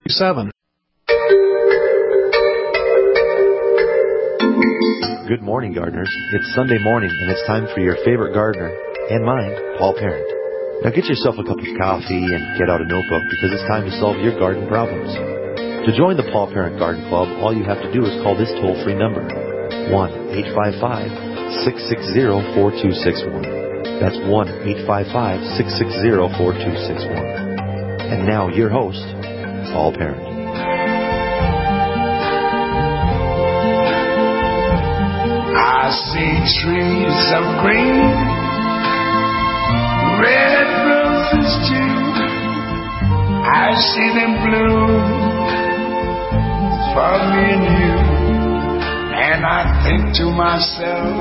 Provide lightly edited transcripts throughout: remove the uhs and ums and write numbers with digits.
7. Good morning, gardeners. It's Sunday morning, and it's time for your favorite gardener, and mine, Paul Parent. Now get yourself a cup of coffee and get out a notebook because it's time to solve your garden problems. To join the Paul Parent Garden Club, all you have to do is call this toll-free number, 1-855-660-4261. That's 1-855-660-4261. And now, your host, Paul Parent. I see trees of green, red roses too. I see them bloom for me and you. And I think to myself,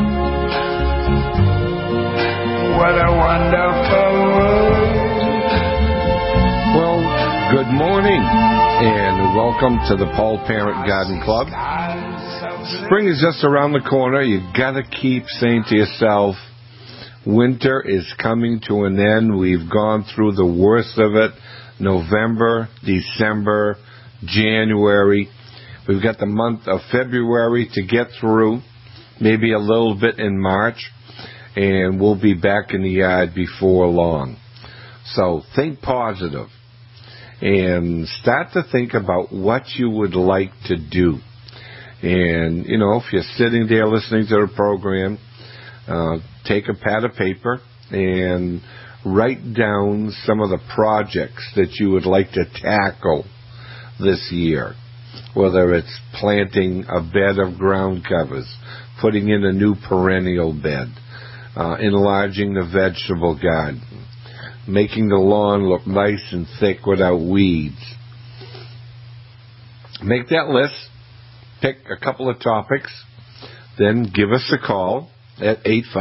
what a wonderful world. Well, good morning and welcome to the Paul Parent Garden Club. Spring is just around the corner. You gotta keep saying to yourself, winter is coming to an end. We've gone through the worst of it. November, December, January. We've got the month of February to get through, maybe a little bit in March, and we'll be back in the yard before long. So think positive and start to think about what you would like to do. And, you know, if you're sitting there listening to the program, take a pad of paper and write down some of the projects that you would like to tackle this year. Whether it's planting a bed of ground covers, putting in a new perennial bed, enlarging the vegetable garden, making the lawn look nice and thick without weeds. Make that list. Pick a couple of topics, then give us a call at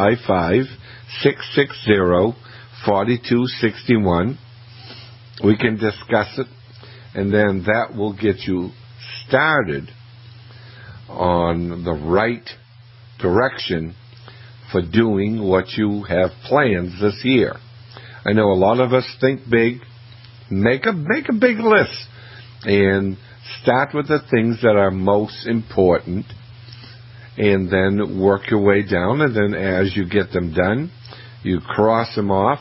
855-660-4261. We can discuss it, and then that will get you started on the right direction for doing what you have planned this year. I know a lot of us think big. Make a big list, and start with the things that are most important, and then work your way down, and then as you get them done, you cross them off,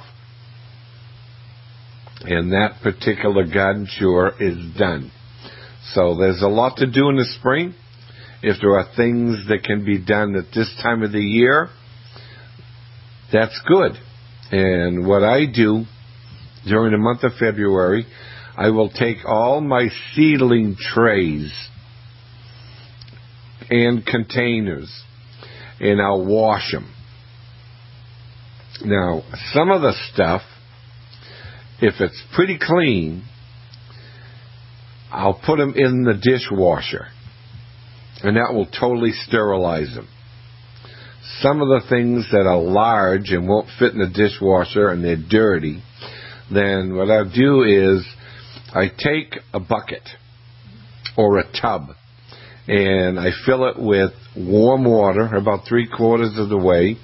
and that particular garden chore is done. So there's a lot to do in the spring. If there are things that can be done at this time of the year, that's good. And what I do during the month of February, I will take all my seedling trays and containers and I'll wash them. Now, some of the stuff, if it's pretty clean, I'll put them in the dishwasher, and that will totally sterilize them. Some of the things that are large and won't fit in the dishwasher and they're dirty, then what I'll do is I take a bucket or a tub and I fill it with warm water about 3/4 of the way,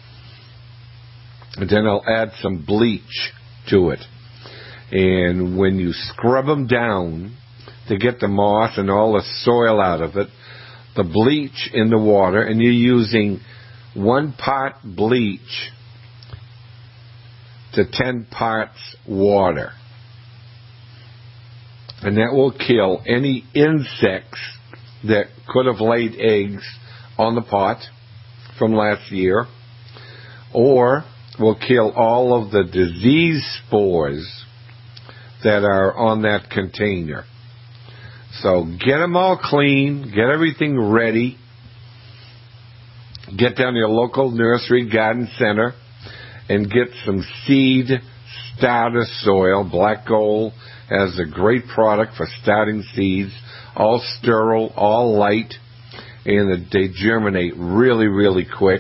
and then I'll add some bleach to it. And when you scrub them down to get the moss and all the soil out of it, the bleach in the water, and you're using 1 part bleach to 10 parts water. And that will kill any insects that could have laid eggs on the pot from last year, or will kill all of the disease spores that are on that container. So get them all clean, get everything ready, get down to your local nursery garden center and get some seed starter soil. Black Gold has a great product for starting seeds, all sterile, all light, and they germinate really, really quick.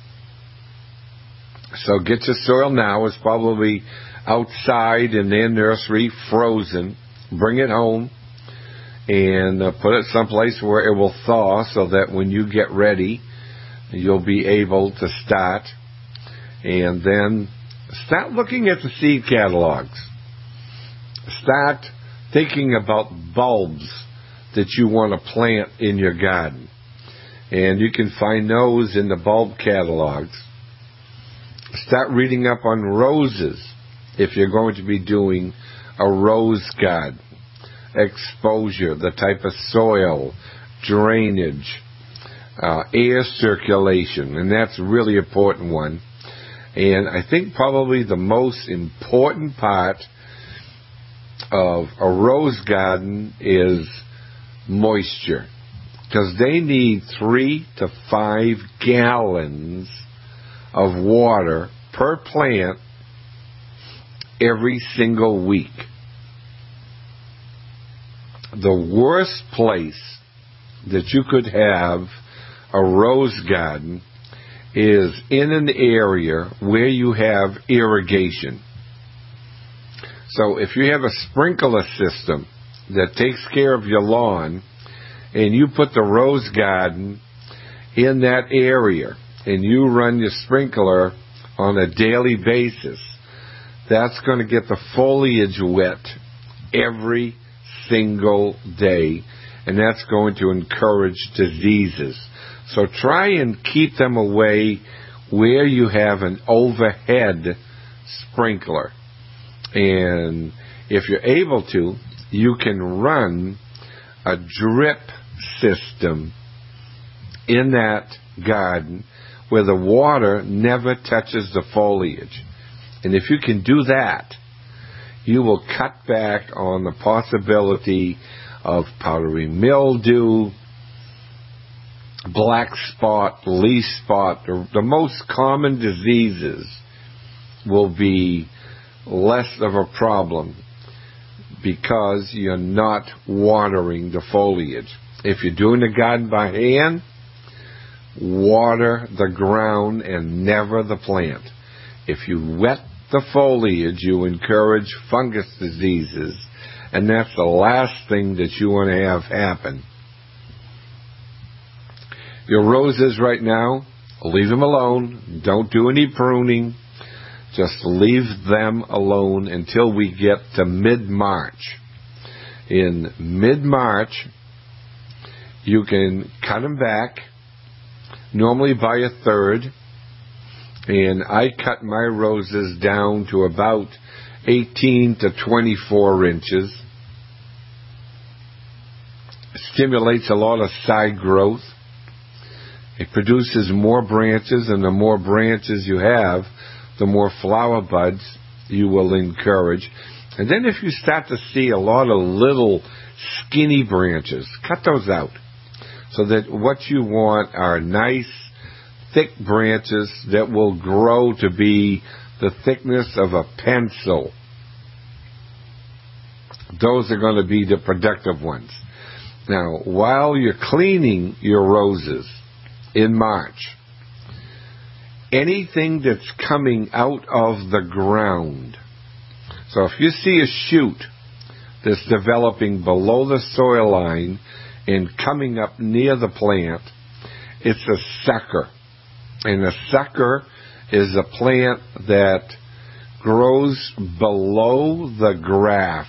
So get your soil now. It's probably outside in their nursery, frozen. Bring it home and put it someplace where it will thaw so that when you get ready, you'll be able to start. And then start looking at the seed catalogs. Start thinking about bulbs that you want to plant in your garden. And you can find those in the bulb catalogs. Start reading up on roses if you're going to be doing a rose garden. Exposure, the type of soil, drainage, air circulation, and that's a really important one. And I think probably the most important part of a rose garden is moisture, because they need 3 to 5 gallons of water per plant every single week. The worst place that you could have a rose garden is in an area where you have irrigation. So if you have a sprinkler system that takes care of your lawn, and you put the rose garden in that area, and you run your sprinkler on a daily basis, that's going to get the foliage wet every single day, and that's going to encourage diseases. So try and keep them away where you have an overhead sprinkler. And if you're able to, you can run a drip system in that garden where the water never touches the foliage. And if you can do that, you will cut back on the possibility of powdery mildew, black spot, leaf spot. The most common diseases will be less of a problem because you're not watering the foliage. If you're doing the garden by hand, water the ground and never the plant. If you wet the foliage, you encourage fungus diseases, and that's the last thing that you want to have happen. Your roses right now, leave them alone. Don't do any pruning. Just leave them alone until we get to mid-March. In mid-March, you can cut them back, normally by a third. And I cut my roses down to about 18 to 24 inches. It stimulates a lot of side growth. It produces more branches, and the more branches you have, the more flower buds you will encourage. And then if you start to see a lot of little skinny branches, cut those out. So that what you want are nice, thick branches that will grow to be the thickness of a pencil. Those are going to be the productive ones. Now, while you're cleaning your roses in March, anything that's coming out of the ground, so if you see a shoot that's developing below the soil line and coming up near the plant, it's a sucker. And a sucker is a plant that grows below the graft.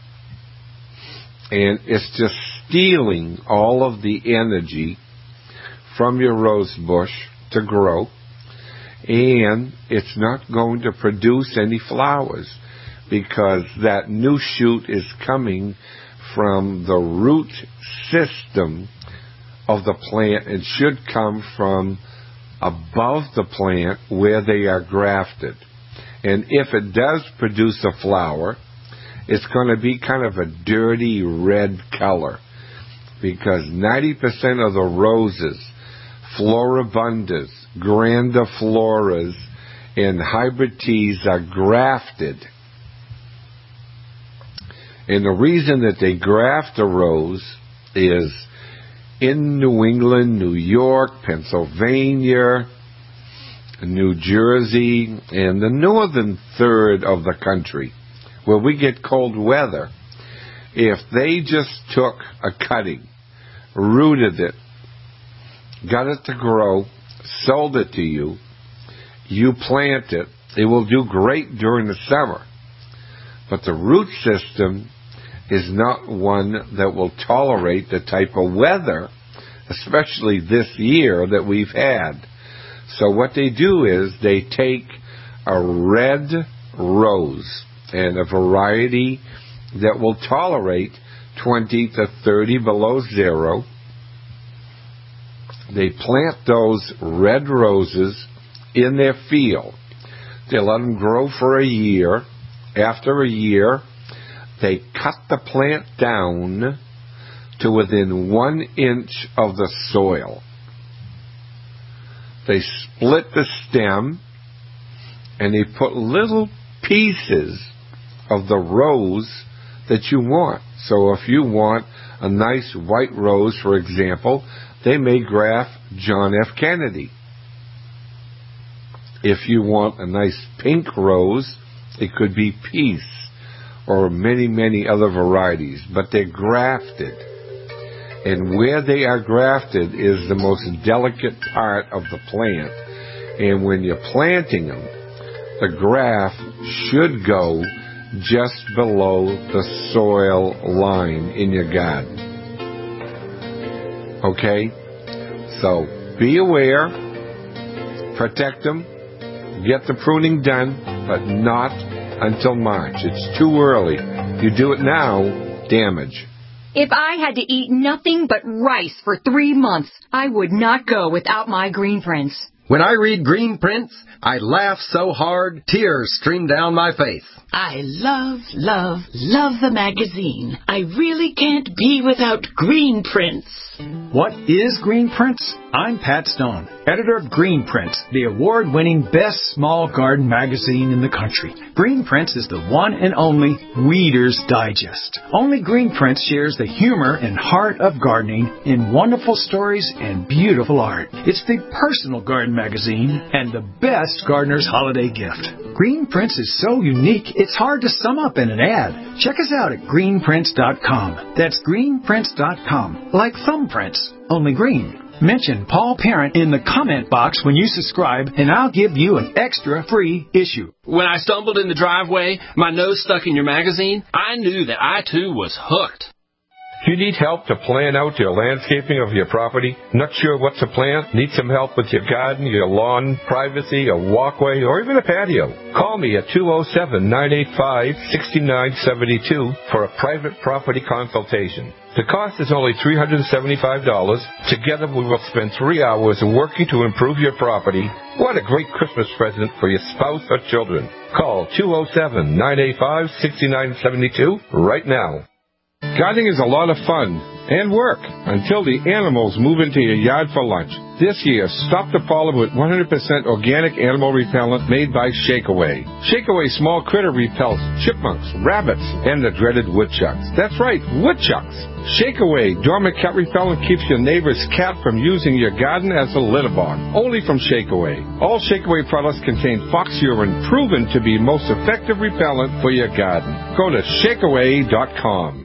And it's just stealing all of the energy from your rose bush to grow. And it's not going to produce any flowers because that new shoot is coming from the root system of the plant. It should come from above the plant where they are grafted. And if it does produce a flower, it's going to be kind of a dirty red color because 90% of the roses, floribundas, grandifloras, and hybrid teas are grafted. And the reason that they graft a rose is in New England, New York, Pennsylvania, New Jersey, and the northern third of the country, where we get cold weather, if they just took a cutting, rooted it, got it to grow, sold it to you, you plant it will do great during the summer. But the root system is not one that will tolerate the type of weather, especially this year, that we've had. So what they do is they take a red rose and a variety that will tolerate 20 to 30 below zero. They plant those red roses in their field. They let them grow for a year. After a year, they cut the plant down to within 1 inch of the soil. They split the stem and they put little pieces of the rose that you want. So if you want a nice white rose, for example, they may graft John F. Kennedy. If you want a nice pink rose, it could be Peace or many, many other varieties, but they're grafted. And where they are grafted is the most delicate part of the plant. And when you're planting them, the graft should go just below the soil line in your garden. Okay? So be aware, protect them, get the pruning done, but not until March. It's too early. You do it now, damage. If I had to eat nothing but rice for 3 months, I would not go without my Green Prints. When I read Green Prints, I laugh so hard, tears stream down my face. I love, love, love the magazine. I really can't be without Green Prints. What is Green Prints? I'm Pat Stone, editor of Green Prints, the award-winning best small garden magazine in the country. Green Prints is the one and only Reader's Digest. Only Green Prints shares the humor and heart of gardening in wonderful stories and beautiful art. It's the personal garden magazine and the best gardener's holiday gift. Green Prints is so unique, it's hard to sum up in an ad. Check us out at greenprints.com. That's greenprints.com. Like thumbprints, only green. Mention Paul Parent in the comment box when you subscribe, and I'll give you an extra free issue. When I stumbled in the driveway, my nose stuck in your magazine, I knew that I too was hooked. Do you need help to plan out your landscaping of your property? Not sure what to plant? Need some help with your garden, your lawn, privacy, a walkway, or even a patio? Call me at 207-985-6972 for a private property consultation. The cost is only $375. Together we will spend 3 hours working to improve your property. What a great Christmas present for your spouse or children. Call 207-985-6972 right now. Gardening is a lot of fun and work until the animals move into your yard for lunch. This year, stop the problem with 100% organic animal repellent made by Shakeaway. Shakeaway small critter repels chipmunks, rabbits, and the dreaded woodchucks. That's right, woodchucks. Shakeaway dormant cat repellent keeps your neighbor's cat from using your garden as a litter box. Only from Shakeaway. All Shakeaway products contain fox urine, proven to be most effective repellent for your garden. Go to shakeaway.com.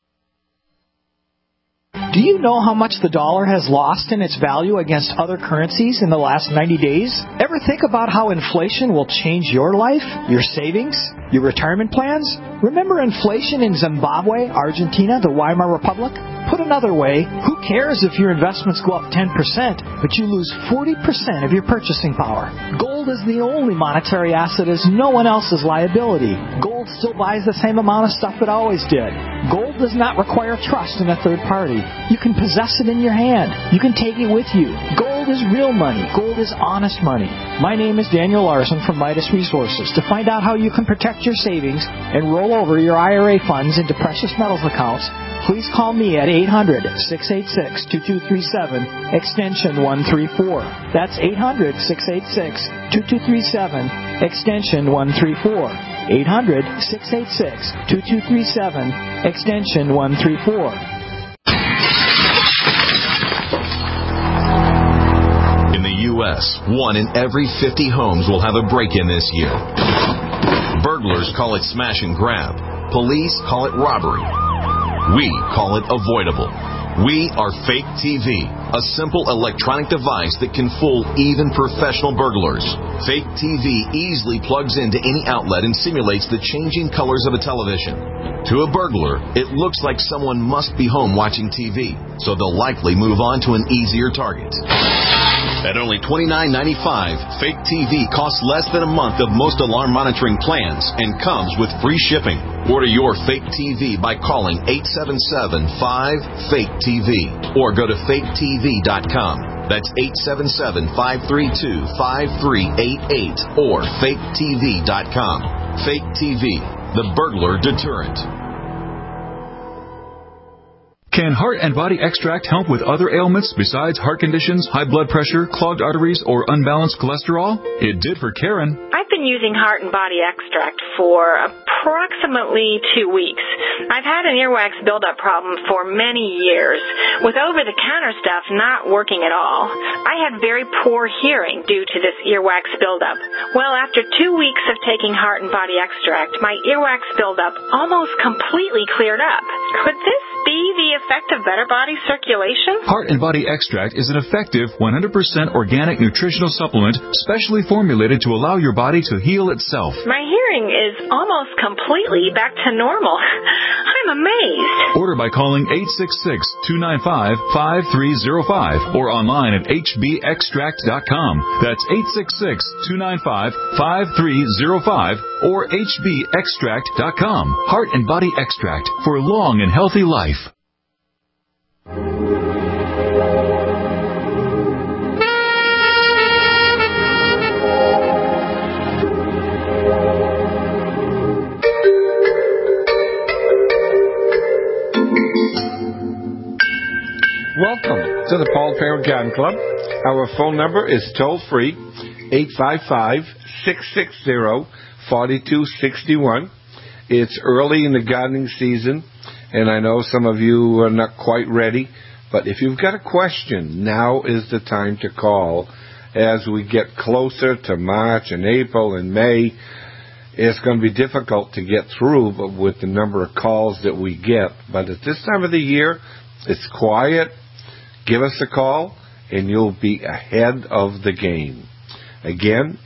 Do you know how much the dollar has lost in its value against other currencies in the last 90 days? Ever think about how inflation will change your life, your savings, your retirement plans? Remember inflation in Zimbabwe, Argentina, the Weimar Republic? Put another way, who cares if your investments go up 10%, but you lose 40% of your purchasing power? Gold is the only monetary asset as no one else's liability. Gold still buys the same amount of stuff it always did. Gold does not require trust in a third party. You can possess it in your hand. You can take it with you. Gold is real money. Gold is honest money. My name is Daniel Larson from Midas Resources. To find out how you can protect your savings and roll over your IRA funds into precious metals accounts, please call me at 800-686-2237, extension 134. That's 800-686-2237, extension 134. 800-686-2237, extension 134. In the U.S., 1 in every 50 homes will have a break-in this year. Burglars call it smash and grab. Police call it robbery. We call it avoidable. We are Fake TV, a simple electronic device that can fool even professional burglars. Fake TV easily plugs into any outlet and simulates the changing colors of a television. To a burglar, it looks like someone must be home watching TV, so they'll likely move on to an easier target. At only $29.95, Fake TV costs less than a month of most alarm monitoring plans and comes with free shipping. Order your Fake TV by calling 877-5-FAKE-TV or go to faketv.com. That's 877-532-5388 or faketv.com. Fake TV, the burglar deterrent. Can Heart and Body Extract help with other ailments besides heart conditions, high blood pressure, clogged arteries, or unbalanced cholesterol? It did for Karen. I've been using Heart and Body Extract for approximately 2 weeks. I've had an earwax buildup problem for many years, with over-the-counter stuff not working at all. I had very poor hearing due to this earwax buildup. Well, after 2 weeks of taking Heart and Body Extract, my earwax buildup almost completely cleared up. Could this be the effect of better body circulation? Heart and Body Extract is an effective 100% organic nutritional supplement specially formulated to allow your body to heal itself. My hearing is almost completely back to normal. I'm amazed. Order by calling 866-295-5305 or online at hbextract.com. That's 866-295-5305 or hbextract.com. Heart and Body Extract for long and healthy life. Welcome to the Paul Parent Garden Club. Our phone number is toll-free, 855-660-4261. It's early in the gardening season, and I know some of you are not quite ready, but if you've got a question, now is the time to call. As we get closer to March and April and May, it's going to be difficult to get through with the number of calls that we get. But at this time of the year, it's quiet. Give us a call, and you'll be ahead of the game. Again,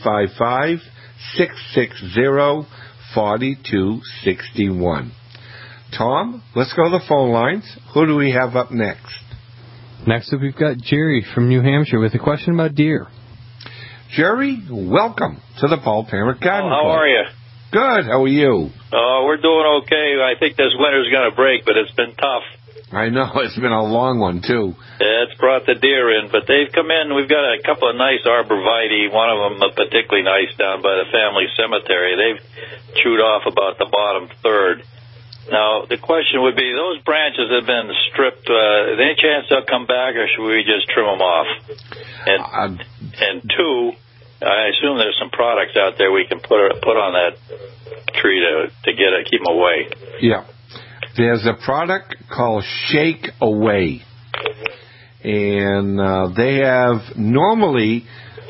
855-660-4261. Tom, let's go to the phone lines. Who do we have up next? Next up, we've got Jerry from New Hampshire with a question about deer. Jerry, welcome to the Paul Parent Garden Club. How are you? Good. How are you? We're doing okay. I think this winter's going to break, but it's been tough. I know. It's been a long one, too. It's brought the deer in, but they've come in. We've got a couple of nice arborvitae, one of them particularly nice down by the family cemetery. They've chewed off about the bottom third. Now, the question would be, those branches have been stripped. Any chance they'll come back, or should we just trim them off? And two, I assume there's some products out there we can put on that tree to keep them away. Yeah. There's a product called Shake Away, and they have normally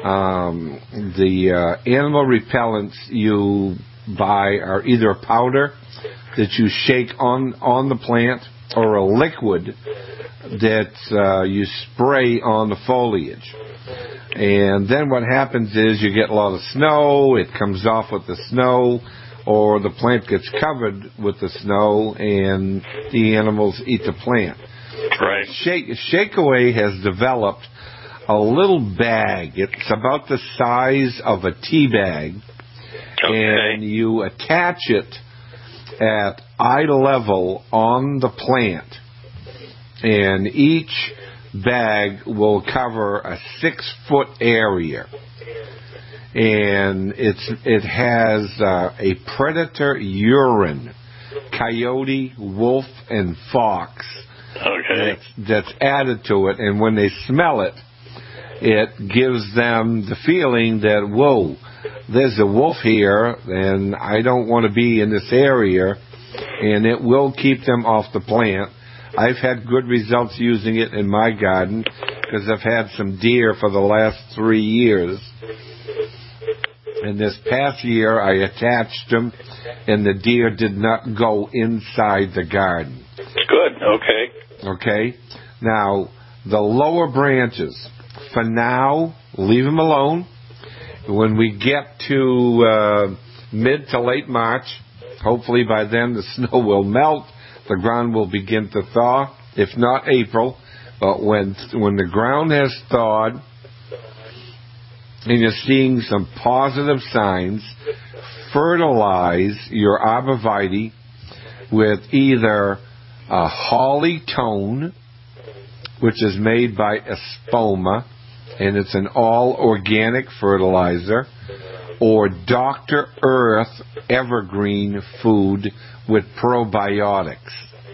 the animal repellents you buy are either a powder that you shake on the plant or a liquid that you spray on the foliage. And then what happens is you get a lot of snow, it comes off with the snow, or the plant gets covered with the snow and the animals eat the plant. Right. Shake Away has developed a little bag. It's about the size of a tea bag. Okay. And you attach it at eye level on the plant. And each bag will cover a 6-foot area. And it has a predator urine, coyote, wolf, and fox. Okay. That's added to it, and when they smell it, it gives them the feeling that, whoa, there's a wolf here, and I don't want to be in this area, and it will keep them off the plant. I've had good results using it in my garden because I've had some deer for the last 3 years. And this past year, I attached them, and the deer did not go inside the garden. It's good. Okay. Okay. Now, the lower branches, for now, leave them alone. When we get to mid to late March, hopefully by then the snow will melt, the ground will begin to thaw, if not April. But when the ground has thawed and you're seeing some positive signs, fertilize your arborvitae with either a Holly Tone, which is made by Espoma, and it's an all-organic fertilizer, or Dr. Earth Evergreen Food with probiotics.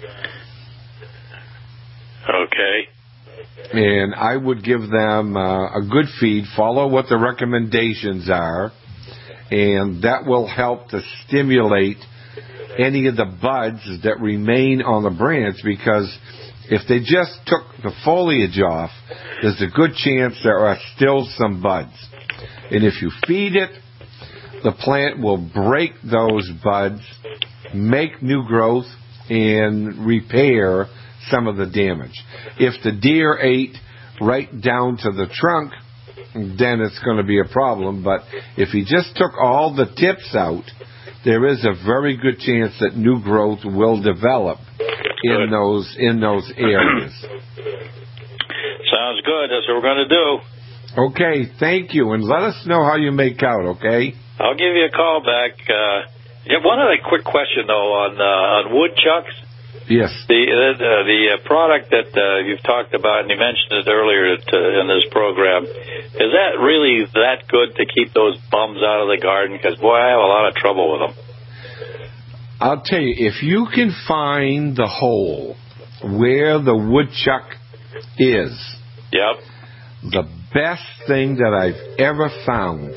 Okay. And I would give them a good feed, follow what the recommendations are, and that will help to stimulate any of the buds that remain on the branch, because if they just took the foliage off, there's a good chance there are still some buds. And if you feed it, the plant will break those buds, make new growth, and repair some of the damage. If the deer ate right down to the trunk, then it's going to be a problem. But if he just took all the tips out, there is a very good chance that new growth will develop in those areas. Sounds good. That's what we're going to do. Okay, thank you, and let us know how you make out, okay? I'll give you a call back. One other quick question, though, on woodchucks. Yes. The product that you've talked about, and you mentioned it earlier in this program, is that really that good to keep those bums out of the garden? Because, boy, I have a lot of trouble with them. I'll tell you, if you can find the hole where the woodchuck is, the best thing that I've ever found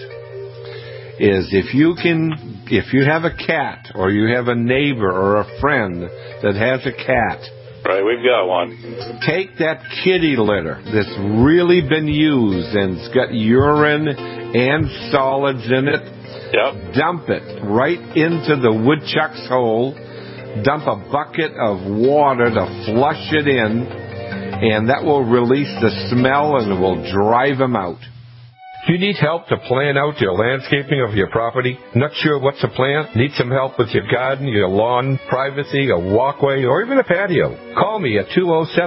is if you have a cat or you have a neighbor or a friend that has a cat. Right, we've got one. Take that kitty litter that's really been used and it's got urine and solids in it. Dump it right into the woodchuck's hole. Dump a bucket of water to flush it in, and that will release the smell and it will drive them out. Do you need help to plan out your landscaping of your property? Not sure what to plant? Need some help with your garden, your lawn, privacy, a walkway, or even a patio? Call me at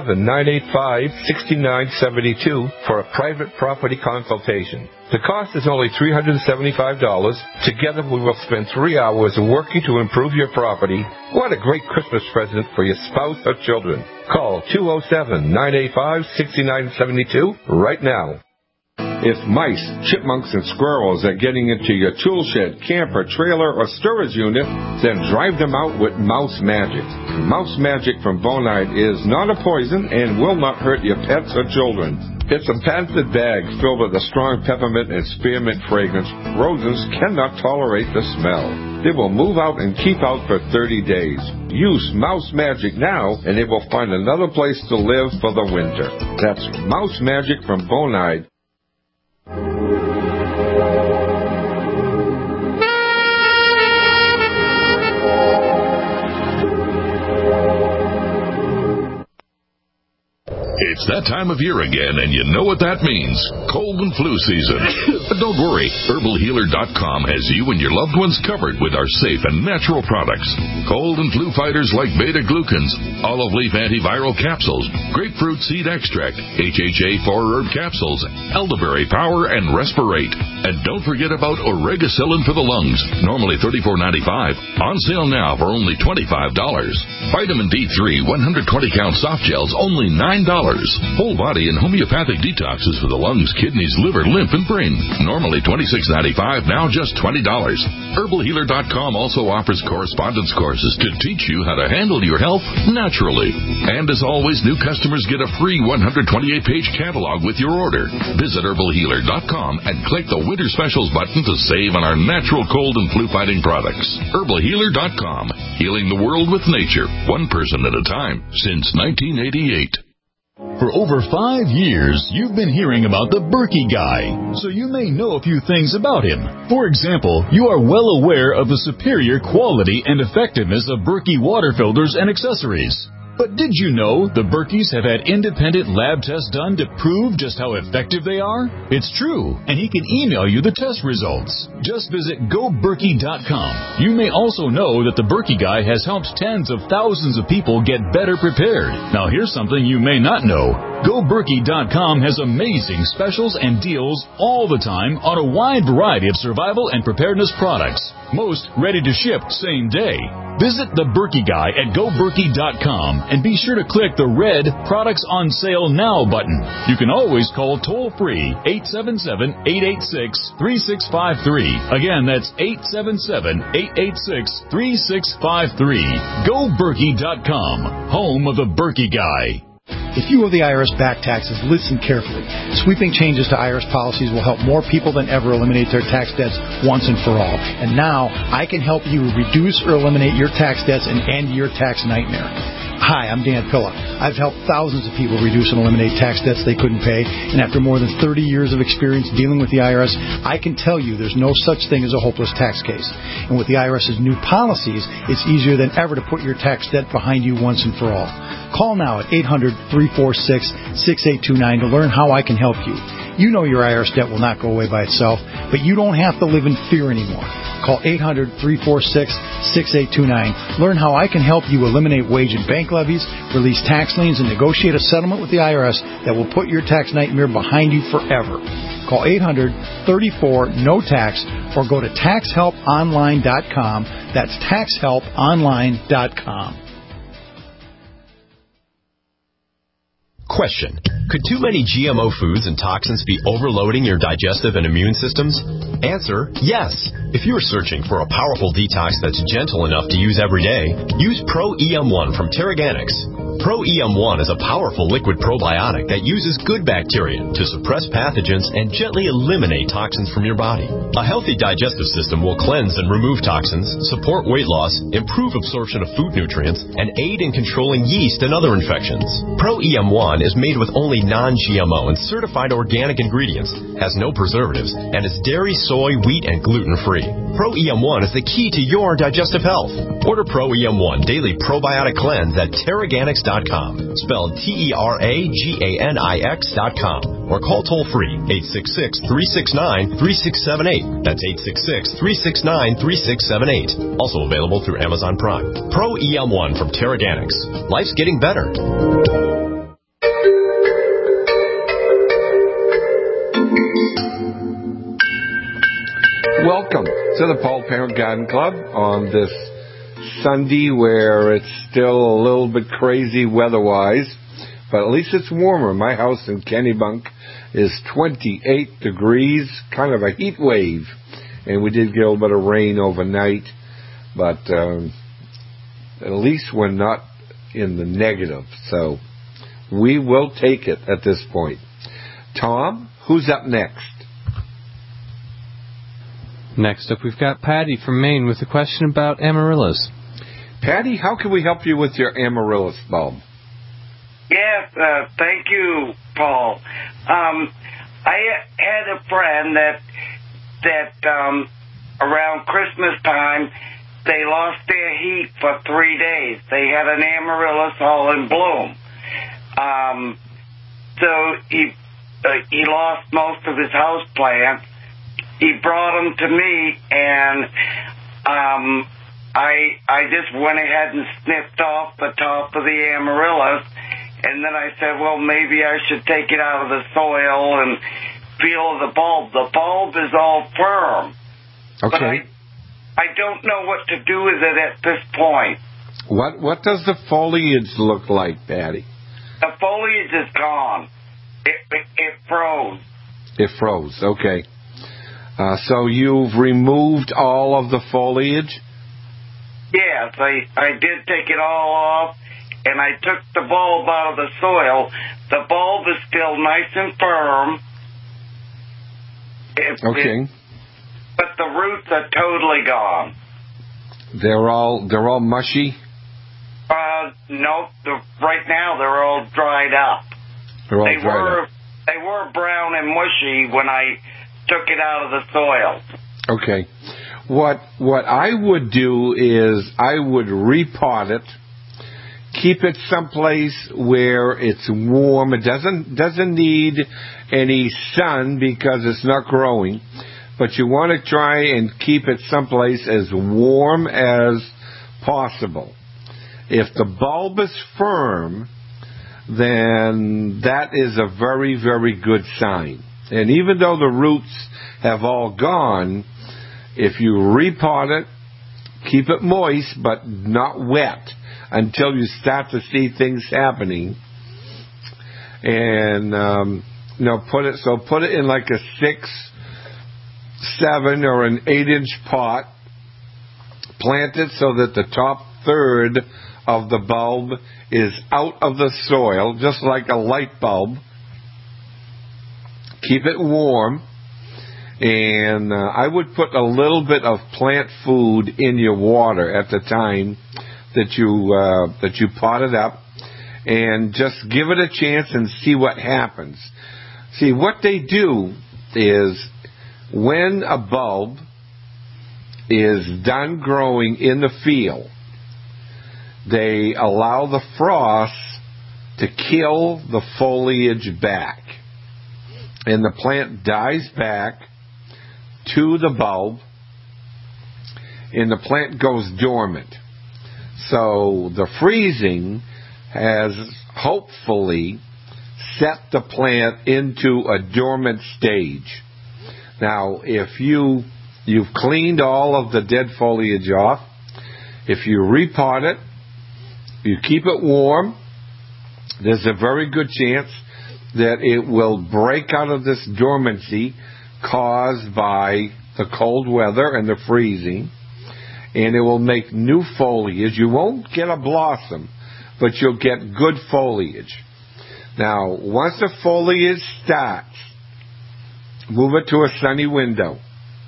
207-985-6972 for a private property consultation. The cost is only $375. Together we will spend 3 hours working to improve your property. What a great Christmas present for your spouse or children. Call 207-985-6972 right now. If mice, chipmunks, and squirrels are getting into your tool shed, camper, trailer, or storage unit, then drive them out with Mouse Magic. Mouse Magic from Bonide is not a poison and will not hurt your pets or children. It's a patented bag filled with a strong peppermint and spearmint fragrance. Rodents cannot tolerate the smell. They will move out and keep out for 30 days. Use Mouse Magic now, and they will find another place to live for the winter. That's Mouse Magic from Bonide. It's that time of year again, and you know what that means. Cold and flu season. But don't worry. HerbalHealer.com has you and your loved ones covered with our safe and natural products. Cold and flu fighters like beta-glucans, olive leaf antiviral capsules, grapefruit seed extract, HHA 4-herb capsules, elderberry power, and respirate. And don't forget about Oregacillin for the lungs, normally $34.95. On sale now for only $25. Vitamin D3 120-count soft gels, only $9. Whole body and homeopathic detoxes for the lungs, kidneys, liver, lymph, and brain. Normally $26.95, now just $20. HerbalHealer.com also offers correspondence courses to teach you how to handle your health naturally. And as always, new customers get a free 128-page catalog with your order. Visit HerbalHealer.com and click the Winter Specials button to save on our natural cold and flu-fighting products. HerbalHealer.com, healing the world with nature, one person at a time, since 1988. For over 5 years, you've been hearing about the Berkey Guy, so you may know a few things about him. For example, you are well aware of the superior quality and effectiveness of Berkey water filters and accessories. But did you know the Berkeys have had independent lab tests done to prove just how effective they are? It's true, and he can email you the test results. Just visit GoBerkey.com. You may also know that the Berkey Guy has helped tens of thousands of people get better prepared. Now here's something you may not know. GoBerkey.com has amazing specials and deals all the time on a wide variety of survival and preparedness products. Most ready to ship same day. Visit the Berkey Guy at GoBerkey.com and be sure to click the red Products on Sale Now button. You can always call toll-free 877-886-3653. Again, that's 877-886-3653. GoBerkey.com, home of the Berkey Guy. If you owe the IRS back taxes, listen carefully. Sweeping changes to IRS policies will help more people than ever eliminate their tax debts once and for all. And now, I can help you reduce or eliminate your tax debts and end your tax nightmare. Hi, I'm Dan Pilla. I've helped thousands of people reduce and eliminate tax debts they couldn't pay, and after more than 30 years of experience dealing with the IRS, I can tell you there's no such thing as a hopeless tax case. And with the IRS's new policies, it's easier than ever to put your tax debt behind you once and for all. Call now at 800-346-6829 to learn how I can help you. You know your IRS debt will not go away by itself, but you don't have to live in fear anymore. Call 800-346-6829. Learn how I can help you eliminate wage and bank levies, release tax liens, and negotiate a settlement with the IRS that will put your tax nightmare behind you forever. Call 800-34-NO-TAX or go to TaxHelpOnline.com. That's TaxHelpOnline.com. Question. Could too many GMO foods and toxins be overloading your digestive and immune systems? Answer, yes. If you are searching for a powerful detox that's gentle enough to use every day, use Pro-EM1 from Terraganics. Pro-EM1 is a powerful liquid probiotic that uses good bacteria to suppress pathogens and gently eliminate toxins from your body. A healthy digestive system will cleanse and remove toxins, support weight loss, improve absorption of food nutrients, and aid in controlling yeast and other infections. Pro-EM1 is made with only non-GMO and certified organic ingredients, has no preservatives, and is dairy, soy, wheat, and gluten-free. Pro-EM1 is the key to your digestive health. Order Pro-EM1 Daily Probiotic Cleanse at Terraganics.com, spelled Terraganix.com, or call toll-free 866-369-3678. That's 866-369-3678. Also available through Amazon Prime. Pro-EM1 from Terraganics. Life's getting better. Welcome to the Paul Parent Garden Club on this Sunday where it's still a little bit crazy weather-wise, but at least it's warmer. My house in Kennebunk is 28 degrees, kind of a heat wave, and we did get a little bit of rain overnight, but at least we're not in the negative, so we will take it at this point. Tom, who's up next? Next up, we've got Patty from Maine with a question about amaryllis. Patty, how can we help you with your amaryllis bulb? Yes, thank you, Paul. I had a friend that around Christmas time, they lost their heat for 3 days. They had an amaryllis all in bloom. So he lost most of his house plants. He brought them to me, and I just went ahead and snipped off the top of the amaryllis, and then I said, well, maybe I should take it out of the soil and feel the bulb. The bulb is all firm. Okay. But I don't know what to do with it at this point. What does the foliage look like, Patty? The foliage is gone. It froze. It froze, okay. So you've removed all of the foliage? Yes, I did take it all off, and I took the bulb out of the soil. The bulb is still nice and firm. Okay. But the roots are totally gone. They're all mushy? No, right now they're all dried up. They're all dried up. They were brown and mushy when I took it out of the soil. Okay. What I would do is I would repot it, keep it someplace where it's warm. It doesn't need any sun because it's not growing, but you want to try and keep it someplace as warm as possible. If the bulb is firm, then that is a very, very good sign. And even though the roots have all gone, if you repot it, keep it moist but not wet until you start to see things happening. And put it in like a 6, 7, or an 8-inch pot. Plant it so that the top third of the bulb is out of the soil, just like a light bulb. Keep it warm, and I would put a little bit of plant food in your water at the time that you pot it up, and just give it a chance and see what happens. See, what they do is when a bulb is done growing in the field, they allow the frost to kill the foliage back. And the plant dies back to the bulb, and the plant goes dormant. So the freezing has hopefully set the plant into a dormant stage. Now, if you've cleaned all of the dead foliage off, if you repot it, you keep it warm, there's a very good chance that it will break out of this dormancy caused by the cold weather and the freezing, and it will make new foliage. You won't get a blossom, but you'll get good foliage. Now, once the foliage starts, move it to a sunny window.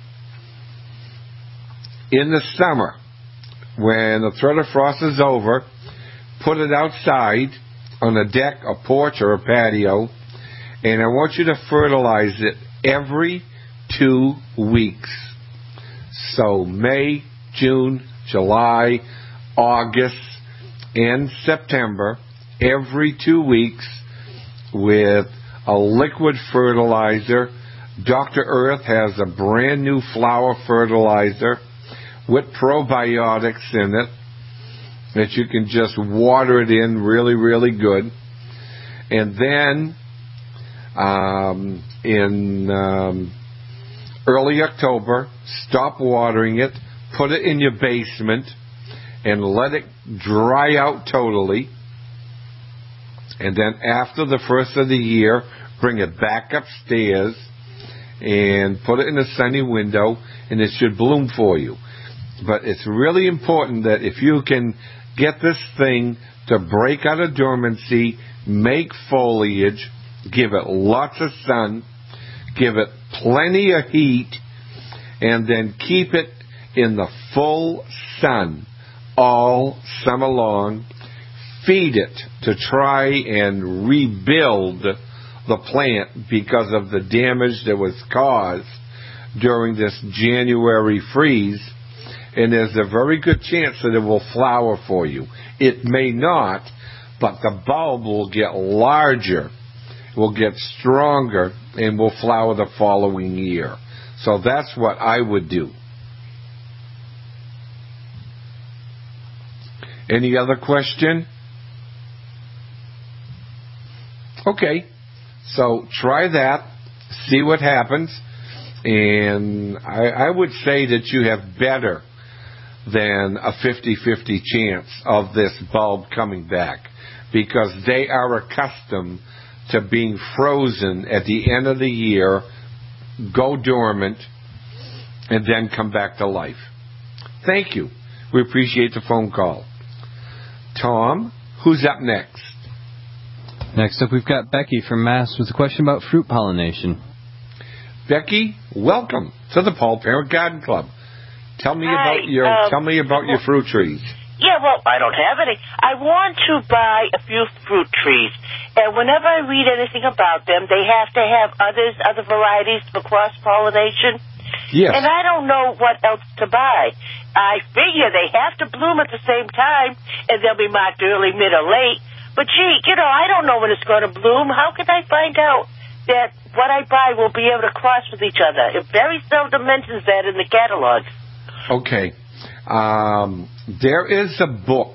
In the summer, when the threat of frost is over, put it outside on a deck, a porch, or a patio, and I want you to fertilize it every 2 weeks. So May, June, July, August, and September, every 2 weeks with a liquid fertilizer. Dr. Earth has a brand new flower fertilizer with probiotics in it that you can just water it in really, really good. And then in early October, stop watering it, put it in your basement, and let it dry out totally. And then after the first of the year, bring it back upstairs and put it in a sunny window, and it should bloom for you. But it's really important that if you can get this thing to break out of dormancy, make foliage, give it lots of sun, give it plenty of heat, and then keep it in the full sun all summer long. Feed it to try and rebuild the plant because of the damage that was caused during this January freeze. And there's a very good chance that it will flower for you. It may not, but the bulb will get larger, will get stronger, and will flower the following year. So that's what I would do. Any other question? Okay, so try that, see what happens, and I would say that you have better than a 50-50 chance of this bulb coming back, because they are accustomed to being frozen at the end of the year, go dormant, and then come back to life. Thank you. We appreciate the phone call. Tom, who's up next? Next up, we've got Becky from Mass with a question about fruit pollination. Becky, welcome to the Paul Parent Garden Club. Tell me about your fruit trees. Yeah, well, I don't have any. I want to buy a few fruit trees, and whenever I read anything about them, they have to have other varieties for cross-pollination. Yes. And I don't know what else to buy. I figure they have to bloom at the same time, and they'll be marked early, mid, or late. But, gee, I don't know when it's going to bloom. How can I find out that what I buy will be able to cross with each other? It very seldom mentions that in the catalog. Okay. There is a book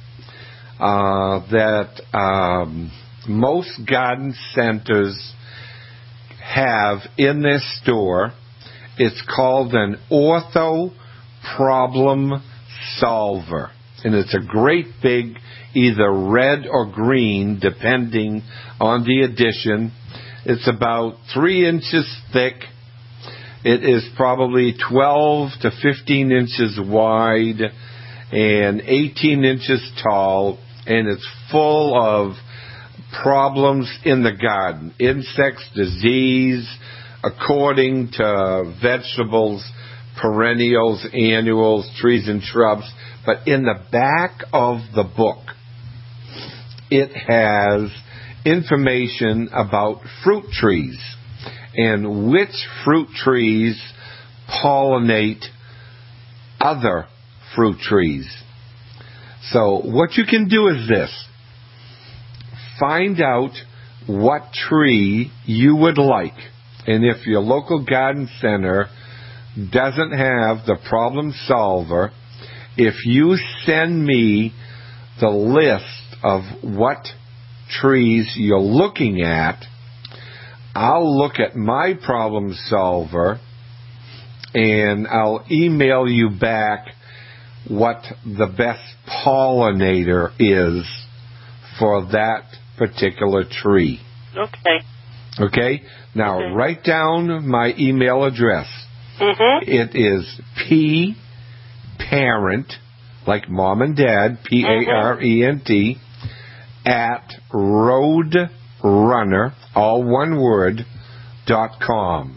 that most garden centers have in their store. It's called an Ortho Problem Solver. And it's a great big, either red or green, depending on the edition. It's about 3 inches thick. It is probably 12 to 15 inches wide and 18 inches tall. And it's full of problems in the garden. Insects, disease, according to vegetables, perennials, annuals, trees and shrubs. But in the back of the book, it has information about fruit trees and which fruit trees pollinate other fruit trees. So what you can do is this. Find out what tree you would like. And if your local garden center doesn't have the problem solver, if you send me the list of what trees you're looking at, I'll look at my problem solver and I'll email you back what the best pollinator is for that particular tree. Okay. Okay? Now, write down my email address. Mm-hmm. It is parent, like mom and dad, PARENT, at roadrunner, all one word, .com.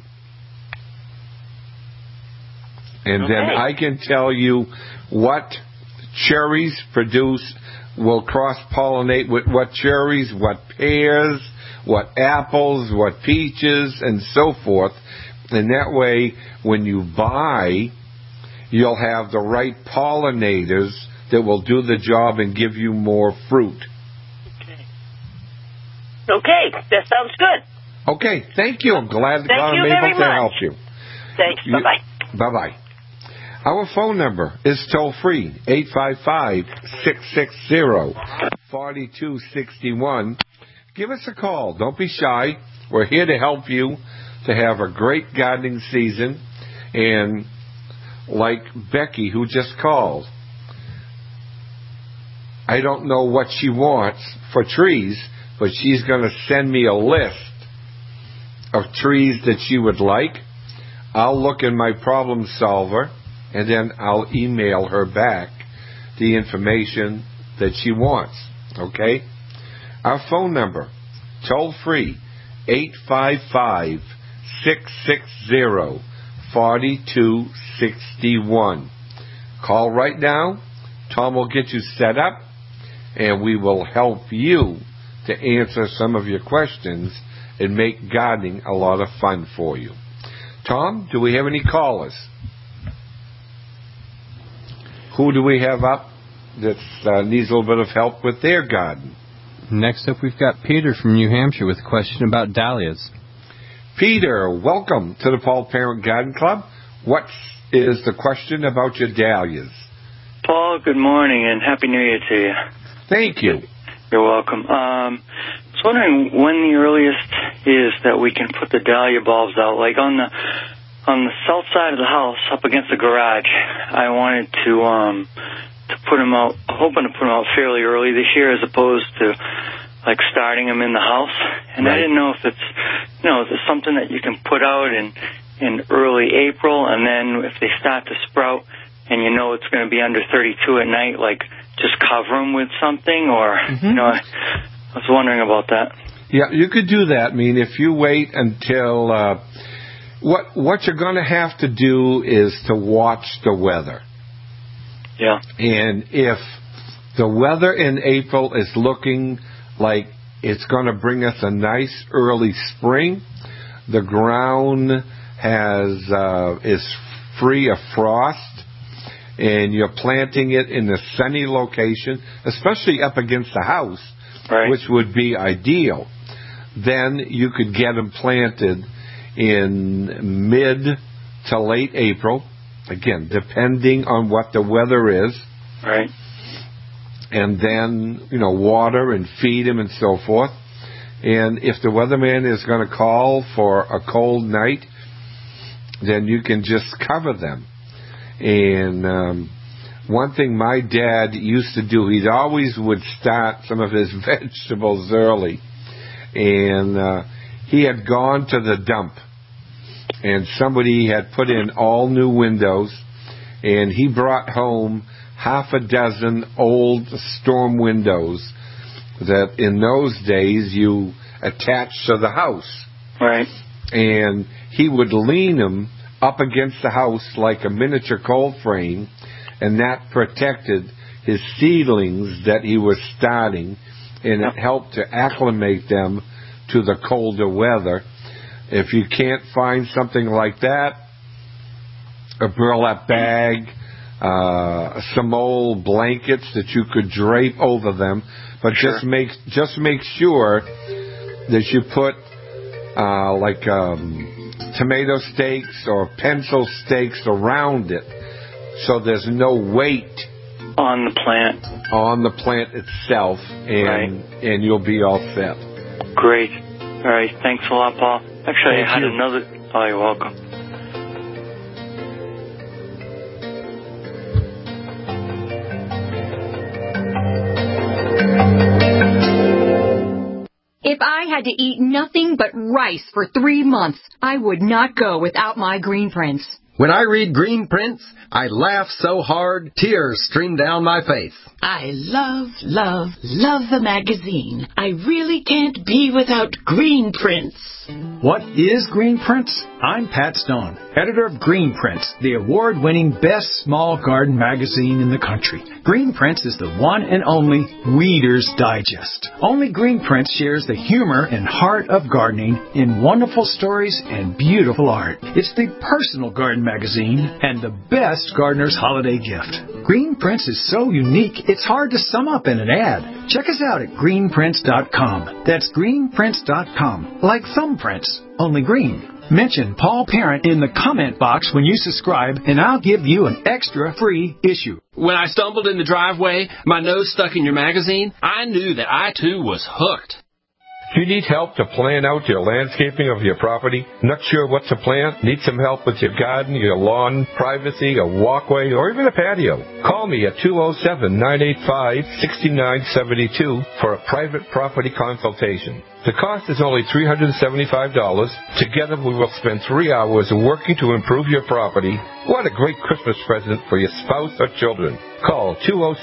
And then I can tell you what cherries will cross-pollinate with what cherries, what pears, what apples, what peaches, and so forth. And that way, when you buy, you'll have the right pollinators that will do the job and give you more fruit. Okay, that sounds good. Okay, thank you. I'm glad I'm able to help you. Thanks. Bye-bye. Bye-bye. Our phone number is toll-free, 855-660-4261. Give us a call. Don't be shy. We're here to help you to have a great gardening season. And like Becky, who just called, I don't know what she wants for trees, but she's going to send me a list of trees that she would like. I'll look in my problem solver, and then I'll email her back the information that she wants. Okay? Our phone number, toll-free, 855-660-4261. Call right now. Tom will get you set up, and we will help you to answer some of your questions and make gardening a lot of fun for you. Tom, do we have any callers? Who do we have up that needs a little bit of help with their garden? Next up, we've got Peter from New Hampshire with a question about dahlias. Peter, welcome to the Paul Parent Garden Club. What is the question about your dahlias? Paul, good morning and Happy New Year to you. Thank you. You're welcome. I was wondering when the earliest is that we can put the dahlia bulbs out. Like on the south side of the house, up against the garage, I wanted to put them out, hoping to put them out fairly early this year as opposed to like starting them in the house. And I didn't know if it's, is it something that you can put out in early April, and then if they start to sprout and it's going to be under 32 at night, like just cover them with something, or, I was wondering about that. Yeah, you could do that. I mean, if you wait until, what you're going to have to do is to watch the weather. Yeah. And if the weather in April is looking like it's going to bring us a nice early spring, the ground is free of frost, and you're planting it in a sunny location, especially up against the house, which would be ideal, then you could get them planted in mid to late April, again, depending on what the weather is. Right. And then, water and feed them and so forth. And if the weatherman is going to call for a cold night, then you can just cover them. And one thing my dad used to do, he always would start some of his vegetables early. And he had gone to the dump, and somebody had put in all new windows, and he brought home half a dozen old storm windows that in those days you attached to the house. Right. And he would lean them up against the house like a miniature cold frame, and that protected his seedlings that he was starting, and it helped to acclimate them to the colder weather. If you can't find something like that, a burlap bag, some old blankets that you could drape over them, but just make sure that you put tomato stakes or pencil stakes around it, so there's no weight on the plant itself, and you'll be all set. Great. All right. Thanks a lot, Paul. Actually, I had another. Oh, you're welcome. If I had to eat nothing but rice for 3 months, I would not go without my Green Prints. When I read Green Prints, I laugh so hard, tears stream down my face. I love, love, love the magazine. I really can't be without Green Prints. What is Green Prints? I'm Pat Stone, editor of Green Prints, the award-winning best small garden magazine in the country. Green Prints is the one and only Reader's Digest. Only Green Prints shares the humor and heart of gardening in wonderful stories and beautiful art. It's the personal garden magazine and the best gardener's holiday gift. Green Prints is so unique, it's hard to sum up in an ad. Check us out at greenprints.com. That's greenprints.com, like thumbprints, only green. Mention Paul Parent in the comment box when you subscribe, and I'll give you an extra free issue. When I stumbled in the driveway, my nose stuck in your magazine, I knew that I, too, was hooked. Do you need help to plan out your landscaping of your property? Not sure what to plant? Need some help with your garden, your lawn, privacy, a walkway, or even a patio? Call me at 207-985-6972 for a private property consultation. The cost is only $375. Together we will spend 3 hours working to improve your property. What a great Christmas present for your spouse or children. Call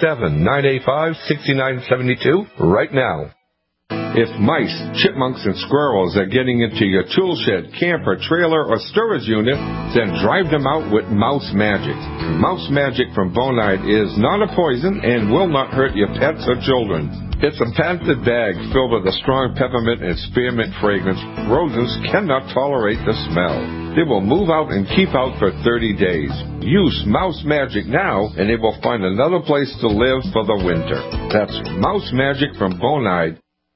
207-985-6972 right now. If mice, chipmunks, and squirrels are getting into your tool shed, camper, trailer, or storage unit, then drive them out with Mouse Magic. Mouse Magic from Bonide is not a poison and will not hurt your pets or children. It's a patented bag filled with a strong peppermint and spearmint fragrance. Rodents cannot tolerate the smell. They will move out and keep out for 30 days. Use Mouse Magic now, and they will find another place to live for the winter. That's Mouse Magic from Bonide.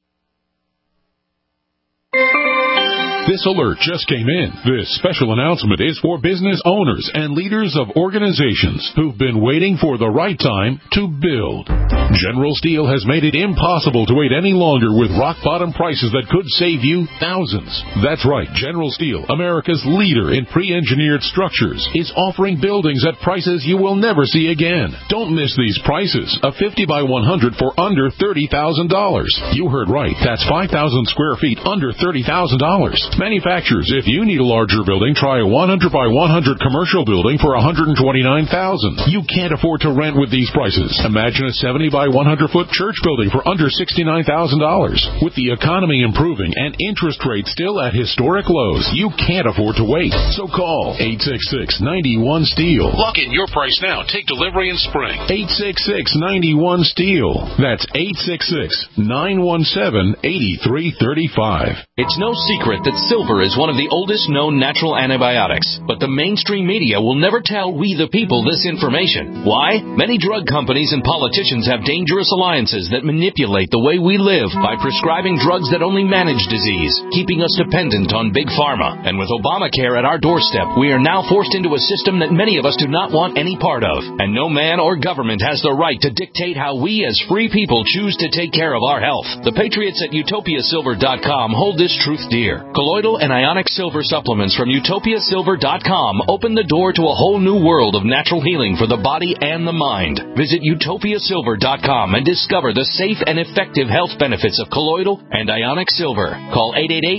This alert just came in. This special announcement is for business owners and leaders of organizations who've been waiting for the right time to build. General Steel has made it impossible to wait any longer with rock-bottom prices that could save you thousands. That's right. General Steel, America's leader in pre-engineered structures, is offering buildings at prices you will never see again. Don't miss these prices. A 50 by 100 for under $30,000. You heard right. That's 5,000 square feet under $30,000. Manufacturers, if you need a larger building, try a 100 by 100 commercial building for $129,000. You can't afford to rent with these prices. Imagine a 70 by 100 foot church building for under $69,000. With the economy improving and interest rates still at historic lows, you can't afford to wait. So call 866-91-STEEL. Lock in your price now. Take delivery in spring. 866-91-STEEL. That's 866-917-8335. It's no secret that Silver is one of the oldest known natural antibiotics, but the mainstream media will never tell we the people this information. Why? Many drug companies and politicians have dangerous alliances that manipulate the way we live by prescribing drugs that only manage disease, keeping us dependent on big pharma. And with Obamacare at our doorstep, we are now forced into a system that many of us do not want any part of. And no man or government has the right to dictate how we as free people choose to take care of our health. The patriots at UtopiaSilver.com hold this truth dear. Colloidal and ionic silver supplements from UtopiaSilver.com open the door to a whole new world of natural healing for the body and the mind. Visit UtopiaSilver.com and discover the safe and effective health benefits of colloidal and ionic silver. Call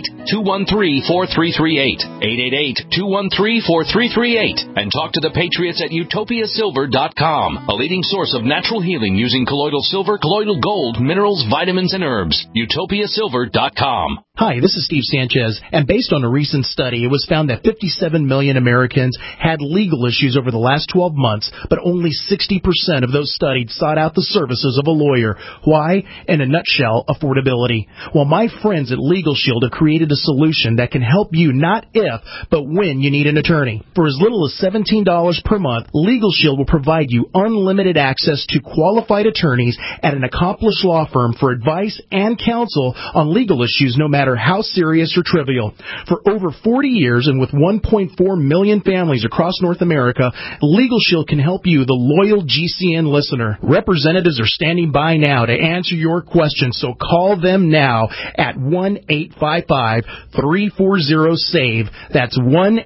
888-213-4338, 888-213-4338, and talk to the patriots at UtopiaSilver.com, a leading source of natural healing using colloidal silver, colloidal gold, minerals, vitamins, and herbs. UtopiaSilver.com. Hi, this is Steve Sanchez, and based on a recent study, it was found that 57 million Americans had legal issues over the last 12 months, but only 60% of those studied sought out the services of a lawyer. Why? In a nutshell, affordability. Well, my friends at Legal Shield have created a solution that can help you not if, but when you need an attorney. For as little as $17 per month, Legal Shield will provide you unlimited access to qualified attorneys at an accomplished law firm for advice and counsel on legal issues no matter how serious or trivial. For over 40 years and with 1.4 million families across North America, Legal Shield can help you, the loyal GCN listener. Representatives are standing by now to answer your questions, so call them now at 1-855-340-SAVE. That's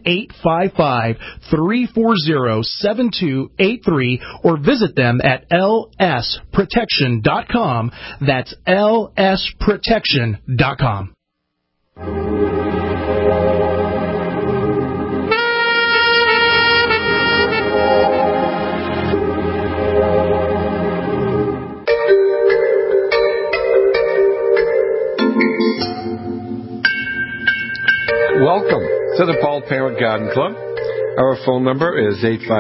1-855-340-7283, or visit them at lsprotection.com. That's lsprotection.com. Welcome to the Paul Parent Garden Club. Our phone number is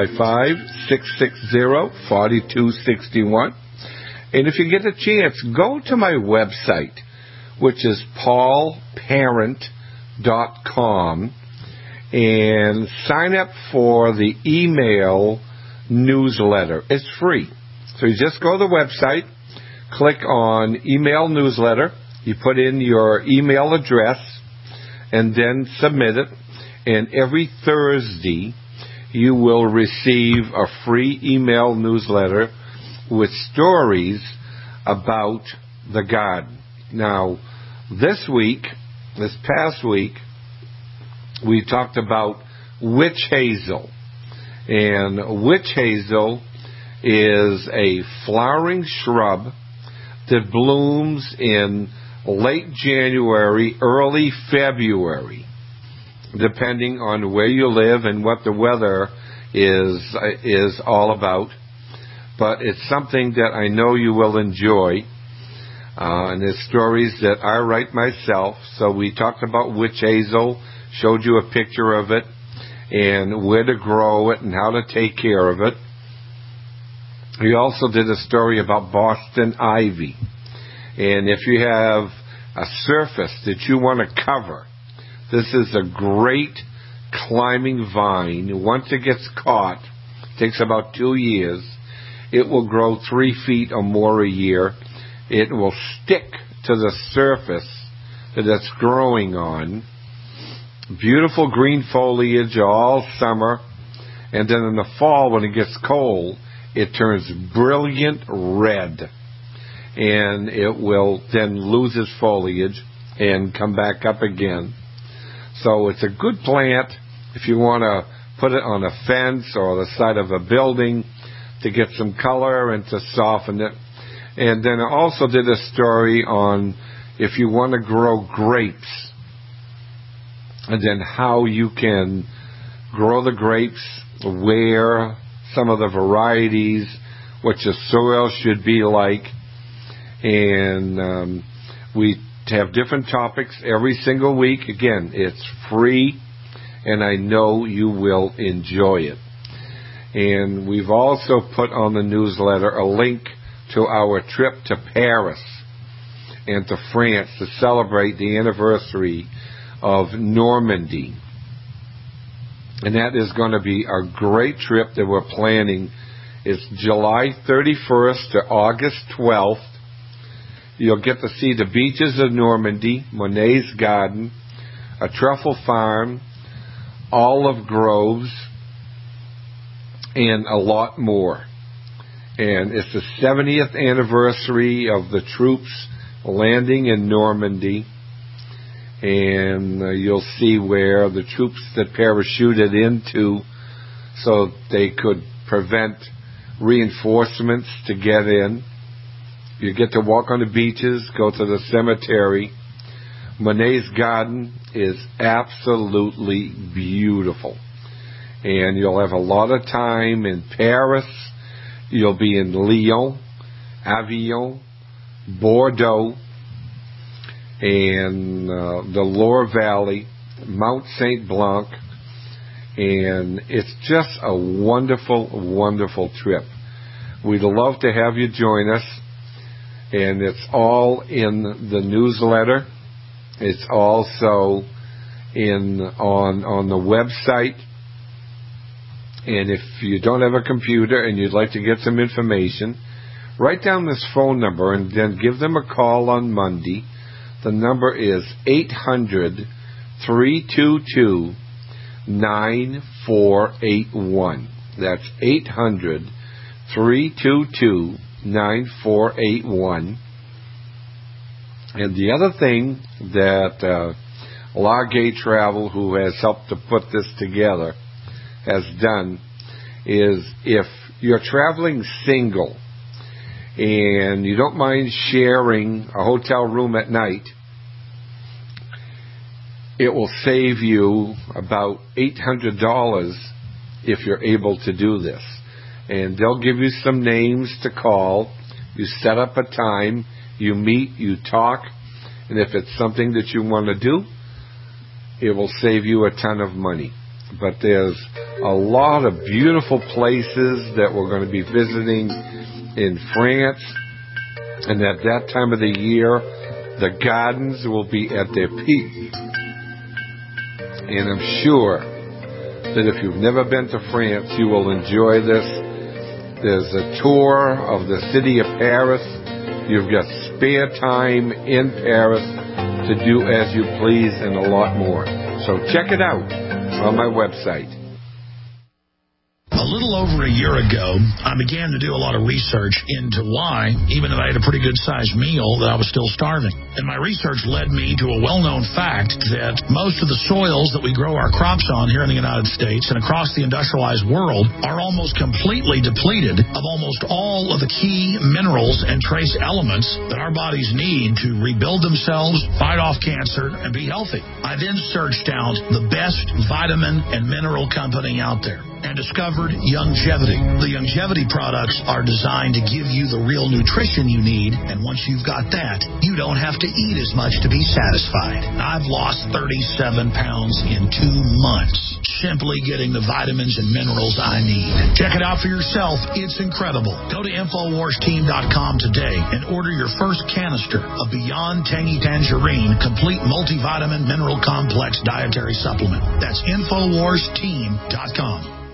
855-660-4261. And if you get a chance, go to my website, which is paulparent.com, and sign up for the email newsletter. It's free. So you just go to the website, click on email newsletter, you put in your email address, and then submit it. And every Thursday, you will receive a free email newsletter with stories about the garden. Now, this past week, we talked about witch hazel. And witch hazel is a flowering shrub that blooms in late January, early February, depending on where you live and what the weather is all about. But it's something that I know you will enjoy. And there's stories that I write myself. So we talked about witch hazel, showed you a picture of it, and where to grow it and how to take care of it. We also did a story about Boston ivy. And if you have a surface that you want to cover, this is a great climbing vine. Once it gets caught, it takes about 2 years. It will grow 3 feet or more a year. It will stick to the surface that it's growing on. Beautiful green foliage all summer. And then in the fall, when it gets cold, it turns brilliant red. And it will then lose its foliage and come back up again. So it's a good plant if you want to put it on a fence or the side of a building to get some color and to soften it. And then I also did a story on if you want to grow grapes, and then how you can grow the grapes, where some of the varieties, what your soil should be like. And we have different topics every single week. Again, it's free, and I know you will enjoy it. And we've also put on the newsletter a link to our trip to Paris and to France to celebrate the anniversary of Normandy. And that is going to be a great trip that we're planning. It's July 31st to August 12th. You'll get to see the beaches of Normandy, Monet's Garden, a truffle farm, olive groves, and a lot more. And it's the 70th anniversary of the troops landing in Normandy. And you'll see where the troops that parachuted into so they could prevent reinforcements to get in. You get to walk on the beaches, go to the cemetery. Monet's Garden is absolutely beautiful. And you'll have a lot of time in Paris. You'll be in Lyon, Avignon, Bordeaux, and the Loire Valley, Mount St. Blanc, and it's just a wonderful, wonderful trip. We'd love to have you join us, and it's all in the newsletter. It's also on the website. And if you don't have a computer and you'd like to get some information, write down this phone number and then give them a call on Monday. The number is 800-322-9481. That's 800-322-9481. And the other thing that Largay Travel, who has helped to put this together, has done is if you're traveling single and you don't mind sharing a hotel room at night, it will save you about $800 if you're able to do this. And they'll give you some names to call. You set up a time, you meet, you talk, and if it's something that you want to do, it will save you a ton of money. But there's a lot of beautiful places that we're going to be visiting in France. And at that time of the year, the gardens will be at their peak. And I'm sure that if you've never been to France, you will enjoy this. There's a tour of the city of Paris. You've got spare time in Paris to do as you please and a lot more. So check it out on my website. A little over a year ago, I began to do a lot of research into why, even though I had a pretty good-sized meal, that I was still starving. And my research led me to a well-known fact that most of the soils that we grow our crops on here in the United States and across the industrialized world are almost completely depleted of almost all of the key minerals and trace elements that our bodies need to rebuild themselves, fight off cancer, and be healthy. I then searched out the best vitamin and mineral company out there and discovered Youngevity. The Youngevity products are designed to give you the real nutrition you need, and once you've got that, you don't have to eat as much to be satisfied. I've lost 37 pounds in 2 months, simply getting the vitamins and minerals I need. Check it out for yourself. It's incredible. Go to InfoWarsTeam.com today and order your first canister of Beyond Tangy Tangerine Complete Multivitamin Mineral Complex Dietary Supplement. That's InfoWarsTeam.com.